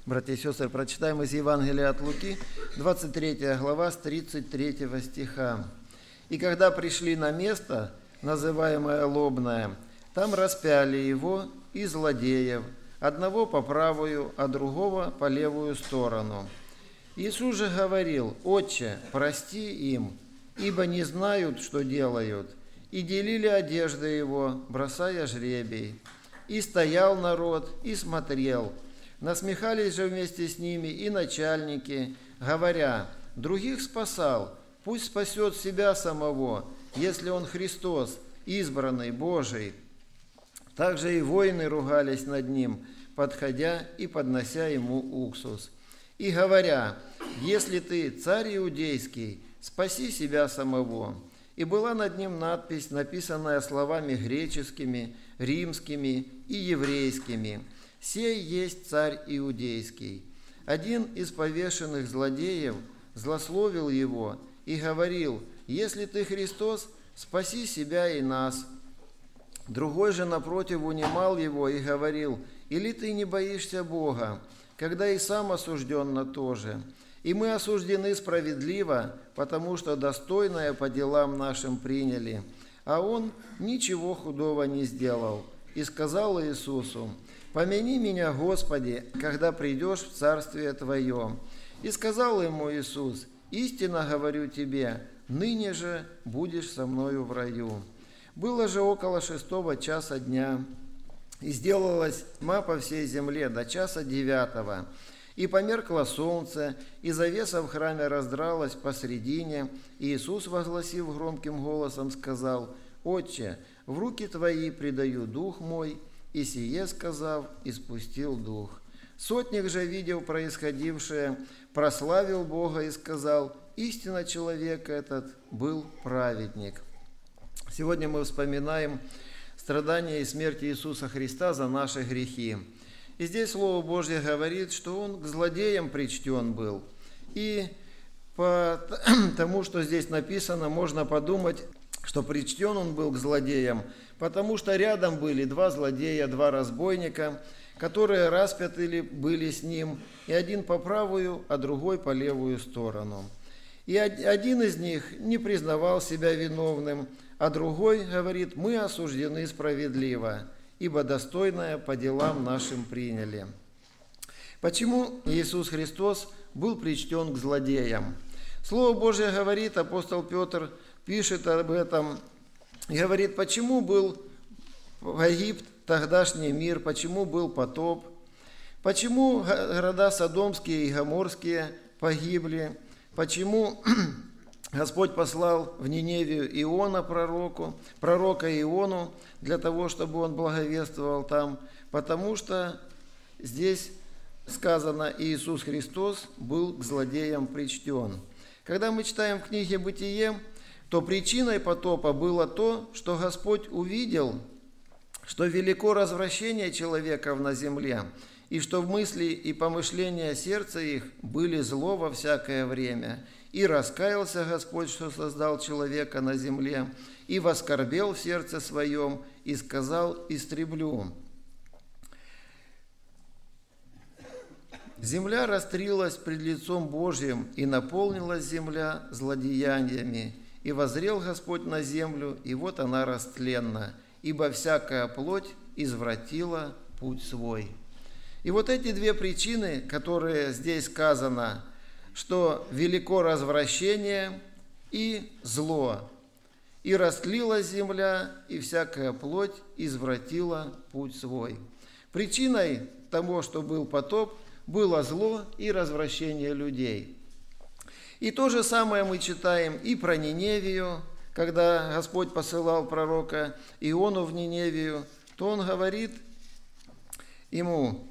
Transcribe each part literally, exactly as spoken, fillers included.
Братья и сестры, прочитаем из Евангелия от Луки, двадцать третья глава, с тридцать третьего стиха. «И когда пришли на место, называемое Лобное, там распяли его и злодеев, одного по правую, а другого по левую сторону. Иисус же говорил: Отче, прости им, ибо не знают, что делают. И делили одежды его, бросая жребий. И стоял народ, и смотрел. Насмехались же вместе с ними и начальники, говоря: других спасал, пусть спасет себя самого, если он Христос, избранный Божий. Также и воины ругались над ним, подходя и поднося ему уксус. И говоря: если ты царь иудейский, спаси себя самого. И была над ним надпись, написанная словами греческими, римскими и еврейскими: «Сей есть царь иудейский». Один из повешенных злодеев злословил его и говорил: «Если ты Христос, спаси себя и нас». Другой же напротив унимал его и говорил: «Или ты не боишься Бога, когда и сам осужден на то же? И мы осуждены справедливо, потому что достойное по делам нашим приняли». А он ничего худого не сделал. И сказал Иисусу: «Помяни меня, Господи, когда придешь в Царствие Твое». И сказал ему Иисус: «Истинно говорю тебе, ныне же будешь со мною в раю». Было же около шестого часа дня, и сделалась тьма по всей земле до часа девятого. И померкло солнце, и завеса в храме раздралась посредине, и Иисус, возгласив громким голосом, сказал: «Отче, в руки Твои предаю дух мой». И сие сказав, испустил дух. Сотник же, видев происходившее, прославил Бога и сказал: истинно человек этот был праведник. Сегодня мы вспоминаем страдания и смерть Иисуса Христа за наши грехи. И здесь Слово Божье говорит, что Он к злодеям причтен был. И по тому, что здесь написано, можно подумать, что причтен Он был к злодеям, потому что рядом были два злодея, два разбойника, которые распяты были с Ним, и один по правую, а другой по левую сторону. И один из них не признавал себя виновным, а другой говорит: «Мы осуждены справедливо, ибо достойное по делам нашим приняли». Почему Иисус Христос был причтен к злодеям? Слово Божье говорит, апостол Петр пишет об этом, и говорит, почему был погиб тогдашний мир, почему был потоп, почему города Содомские и Гоморские погибли, почему Господь послал в Ниневию Иона пророку, пророка Иону, для того, чтобы он благовествовал там, потому что здесь сказано: Иисус Христос был к злодеям причтен. Когда мы читаем в книге «Бытие», то причиной потопа было то, что Господь увидел, что велико развращение человеков на земле, и что в мысли и помышления сердца их были зло во всякое время. И раскаялся Господь, что создал человека на земле, и воскорбел в сердце своем, и сказал: истреблю. Земля растрилась пред лицом Божьим, и наполнилась земля злодеяниями. И воззрел Господь на землю, и вот она растленна, ибо всякая плоть извратила путь свой». И вот эти две причины, которые здесь сказано, что велико развращение и зло, и растлилась земля, и всякая плоть извратила путь свой. Причиной того, что был потоп, было зло и развращение людей. И то же самое мы читаем и про Ниневию, когда Господь посылал пророка Иону в Ниневию, то Он говорит ему: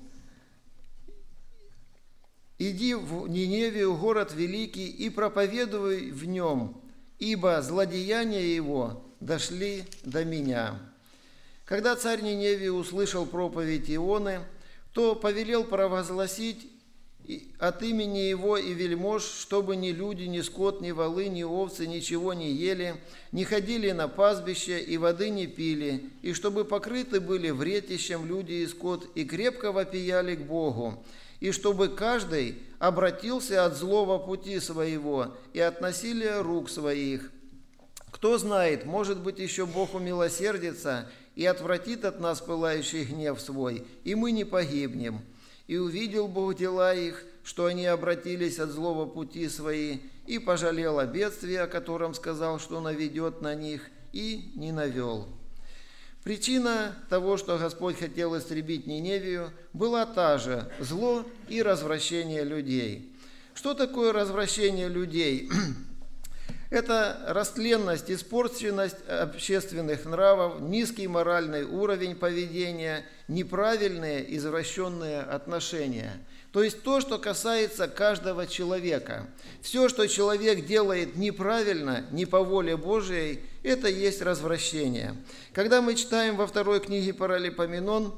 «Иди в Ниневию, город великий, и проповедуй в нем, ибо злодеяния его дошли до меня». Когда царь Ниневии услышал проповедь Ионы, то повелел провозгласить и от имени его и вельмож, чтобы ни люди, ни скот, ни волы, ни овцы ничего не ели, не ходили на пастбище и воды не пили, и чтобы покрыты были вретищем люди и скот, и крепко вопияли к Богу, и чтобы каждый обратился от злого пути своего и от насилия рук своих. Кто знает, может быть, еще Бог умилосердится и отвратит от нас пылающий гнев свой, и мы не погибнем. И увидел Бог дела их, что они обратились от злого пути свои, и пожалел о бедствии, о котором сказал, что наведет на них, и не навел». Причина того, что Господь хотел истребить Ниневию, была та же – зло и развращение людей. Что такое развращение людей? Это растленность, испорченность общественных нравов, низкий моральный уровень поведения, неправильные извращенные отношения. То есть то, что касается каждого человека. Все, что человек делает неправильно, не по воле Божией, это есть развращение. Когда мы читаем во второй книге Паралипоменон,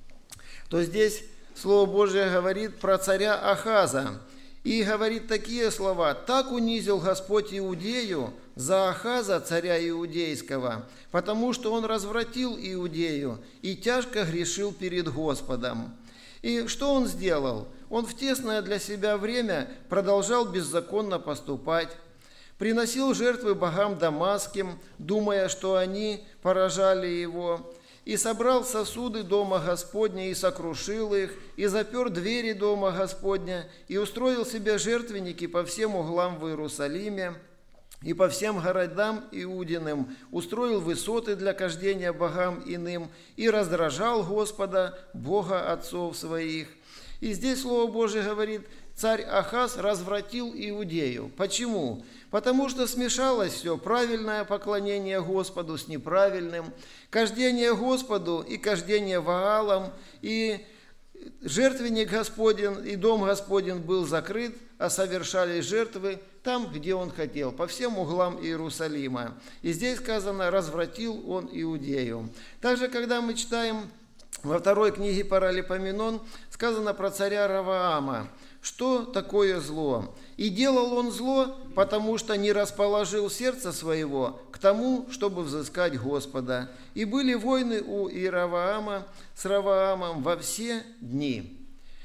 то здесь Слово Божие говорит про царя Ахаза. И говорит такие слова: «Так унизил Господь Иудею за Ахаза, царя Иудейского, потому что он развратил Иудею и тяжко грешил перед Господом». И что он сделал? Он в тесное для себя время продолжал беззаконно поступать, приносил жертвы богам дамасским, думая, что они поражали его, и собрал сосуды дома Господня, и сокрушил их, и запер двери дома Господня, и устроил себе жертвенники по всем углам в Иерусалиме, и по всем городам Иудиным, устроил высоты для кождения богам иным, и раздражал Господа, Бога отцов своих. И здесь Слово Божие говорит: царь Ахаз развратил Иудею. Почему? Потому что смешалось все, правильное поклонение Господу с неправильным, кождение Господу и кождение Ваалам, и жертвенник Господень и дом Господень был закрыт, а совершались жертвы там, где он хотел, по всем углам Иерусалима. И здесь сказано: развратил он Иудею. Также, когда мы читаем во второй книге Паралипоменон, сказано про царя Раваама. Что такое зло? «И делал он зло, потому что не расположил сердце своего к тому, чтобы взыскать Господа. И были войны у Иераваама с Раваамом во все дни».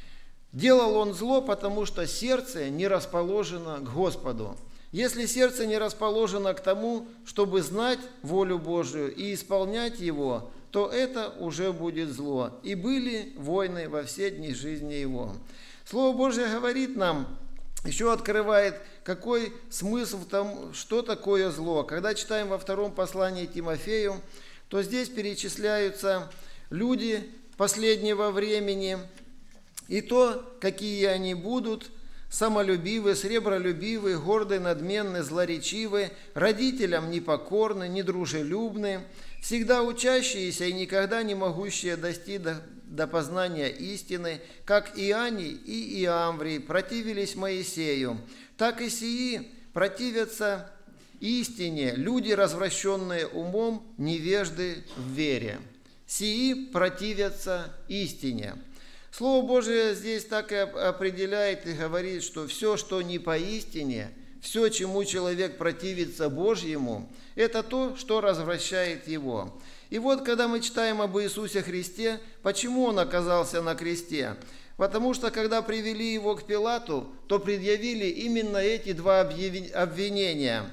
Делал он зло, потому что сердце не расположено к Господу. Если сердце не расположено к тому, чтобы знать волю Божию и исполнять его, то это уже будет зло. И были войны во все дни жизни его. Слово Божие говорит нам, еще открывает, какой смысл в том, что такое зло. Когда читаем во втором послании Тимофею, то здесь перечисляются люди последнего времени, и то, какие они будут: самолюбивы, сребролюбивы, горды, надменны, злоречивы, родителям непокорны, недружелюбны, всегда учащиеся и никогда не могущие достичь до, до познания истины, как Иоанний и Иамврий противились Моисею, так и сии противятся истине, люди, развращенные умом, невежды в вере. Сии противятся истине. Слово Божие здесь так и определяет и говорит, что все, что не поистине, все, чему человек противится Божьему, это то, что развращает его. И вот, когда мы читаем об Иисусе Христе, почему Он оказался на кресте? Потому что, когда привели Его к Пилату, то предъявили именно эти два обвинения.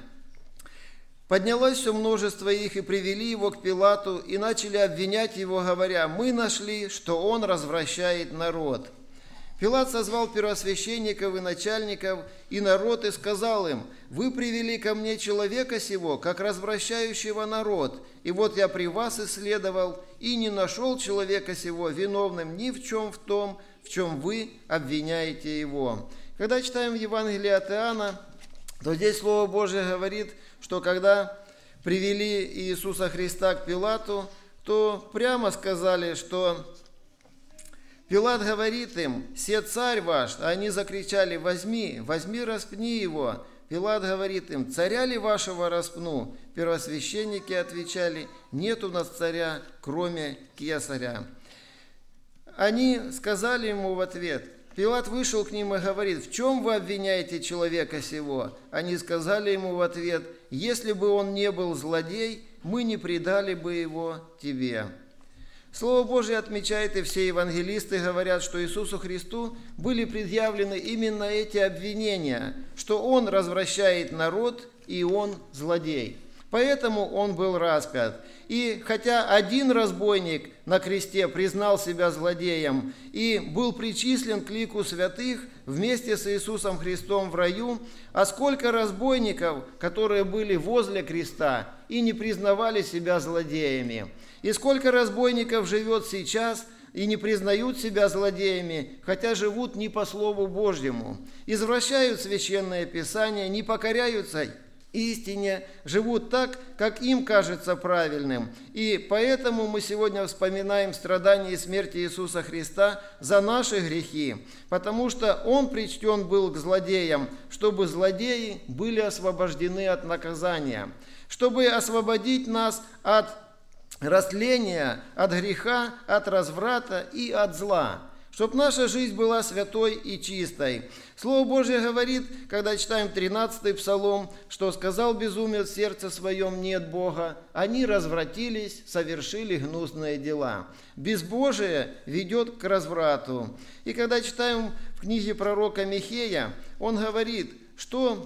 Поднялось все множество их, и привели его к Пилату, и начали обвинять его, говоря: «Мы нашли, что он развращает народ». Пилат созвал первосвященников и начальников, и народ, и сказал им: «Вы привели ко мне человека сего, как развращающего народ, и вот я при вас исследовал, и не нашел человека сего виновным ни в чем в том, в чем вы обвиняете его». Когда читаем Евангелие от Иоанна, то здесь Слово Божие говорит, что когда привели Иисуса Христа к Пилату, то прямо сказали, что Пилат говорит им: «Се царь ваш». А они закричали: «Возьми, возьми, распни его». Пилат говорит им: «Царя ли вашего распну?» Первосвященники отвечали: «Нет у нас царя, кроме Кесаря». Они сказали ему в ответ: Пилат вышел к ним и говорит: «В чем вы обвиняете человека сего?» Они сказали ему в ответ: «Если бы он не был злодей, мы не предали бы его тебе». Слово Божие отмечает, и все евангелисты говорят, что Иисусу Христу были предъявлены именно эти обвинения, что Он развращает народ и Он злодей. Поэтому Он был распят. И хотя один разбойник на кресте признал себя злодеем и был причислен к лику святых вместе с Иисусом Христом в раю, а сколько разбойников, которые были возле креста и не признавали себя злодеями, и сколько разбойников живет сейчас и не признают себя злодеями, хотя живут не по Слову Божьему, извращают Священное Писание, не покоряются истине, живут так, как им кажется правильным. И поэтому мы сегодня вспоминаем страдания и смерть Иисуса Христа за наши грехи, потому что Он причтен был к злодеям, чтобы злодеи были освобождены от наказания, чтобы освободить нас от растления, от греха, от разврата и от зла, чтобы наша жизнь была святой и чистой. Слово Божье говорит, когда читаем тринадцатый псалом, что сказал безумец в сердце своем: нет Бога, они развратились, совершили гнусные дела. Безбожие ведет к разврату. И когда читаем в книге пророка Михея, он говорит, что,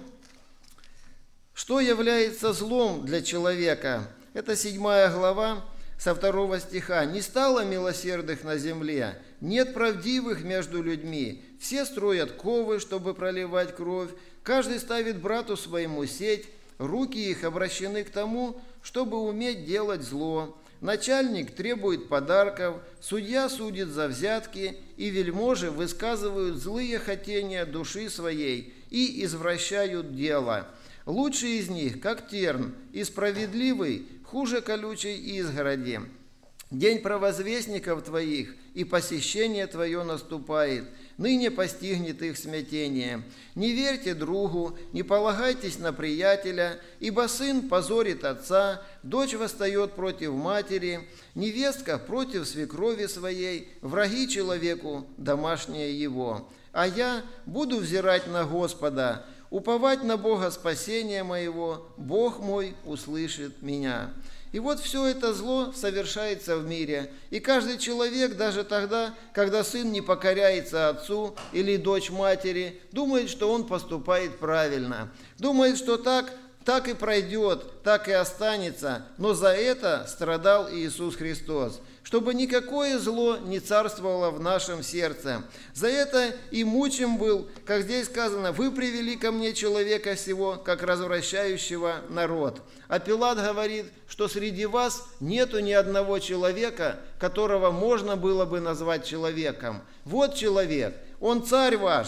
что является злом для человека. Это седьмая глава, со второго стиха. «Не стало милосердных на земле, нет правдивых между людьми. Все строят ковы, чтобы проливать кровь. Каждый ставит брату своему сеть. Руки их обращены к тому, чтобы уметь делать зло. Начальник требует подарков, судья судит за взятки, и вельможи высказывают злые хотения души своей и извращают дело. Лучший из них, как терн, и справедливый, хуже колючей изгороди. День провозвестников твоих и посещение твое наступает, ныне постигнет их смятение. Не верьте другу, не полагайтесь на приятеля, ибо сын позорит отца, дочь восстает против матери, невестка против свекрови своей, враги человеку домашнее его. А я буду взирать на Господа, уповать на Бога спасения моего, Бог мой услышит меня». И вот все это зло совершается в мире. И каждый человек, даже тогда, когда сын не покоряется отцу или дочь матери, думает, что он поступает правильно. Думает, что так, так и пройдет, так и останется. Но за это страдал Иисус Христос, чтобы никакое зло не царствовало в нашем сердце. За это и мучим был, как здесь сказано: «Вы привели ко мне человека сего, как развращающего народ». А Пилат говорит, что среди вас нету ни одного человека, которого можно было бы назвать человеком. Вот человек, он царь ваш,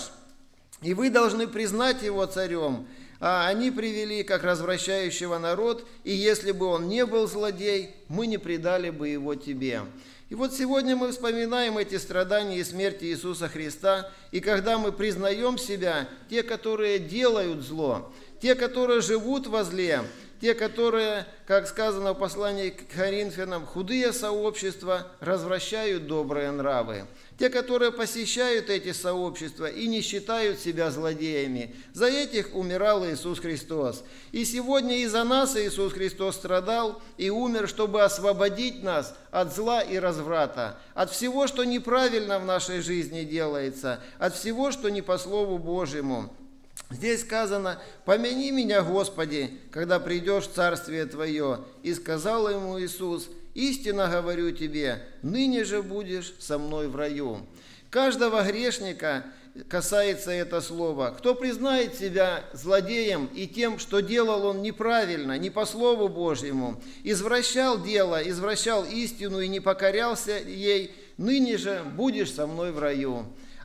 и вы должны признать его царем. А они привели как развращающего народ, и если бы он не был злодей, мы не предали бы его тебе. И вот сегодня мы вспоминаем эти страдания и смерть Иисуса Христа, и когда мы признаем себя, те, которые делают зло, те, которые живут во зле, те, которые, как сказано в послании к Коринфянам, худые сообщества развращают добрые нравы. Те, которые посещают эти сообщества и не считают себя злодеями, за этих умирал Иисус Христос. И сегодня из-за нас Иисус Христос страдал и умер, чтобы освободить нас от зла и разврата, от всего, что неправильно в нашей жизни делается, от всего, что не по Слову Божьему. Здесь сказано: «Помяни меня, Господи, когда придешь в Царствие Твое». И сказал ему Иисус: «Истинно говорю тебе, ныне же будешь со мной в раю». Каждого грешника касается это слово. Кто признает себя злодеем и тем, что делал он неправильно, не по Слову Божьему, извращал дело, извращал истину и не покорялся ей, ныне же будешь со мной в раю.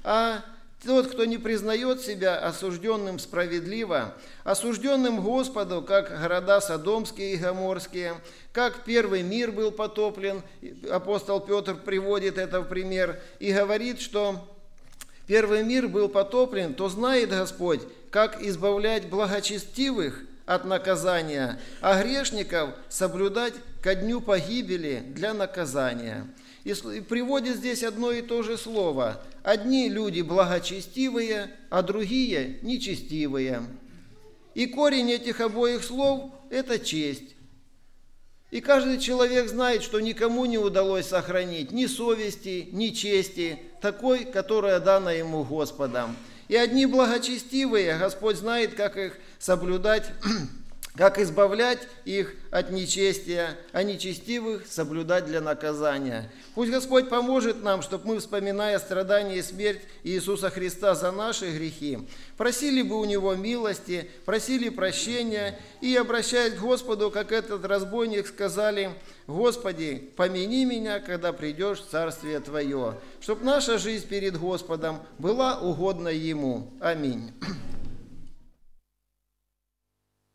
А тот, кто не признает себя осужденным справедливо, осужденным Господу, как города Содомские и Гоморские, как первый мир был потоплен, апостол Петр приводит это в пример и говорит, что первый мир был потоплен, то знает Господь, как избавлять благочестивых от наказания, а грешников соблюдать ко дню погибели для наказания. И приводит здесь одно и то же слово. Одни люди благочестивые, а другие нечестивые. И корень этих обоих слов – это честь. И каждый человек знает, что никому не удалось сохранить ни совести, ни чести, такой, которая дана ему Господом. И одни благочестивые, Господь знает, как их соблюдать, как избавлять их от нечестия, а нечестивых соблюдать для наказания. Пусть Господь поможет нам, чтобы мы, вспоминая страдания и смерть Иисуса Христа за наши грехи, просили бы у Него милости, просили прощения и, обращаясь к Господу, как этот разбойник, сказали: «Господи, помяни меня, когда придешь в Царствие Твое», чтобы наша жизнь перед Господом была угодна Ему. Аминь.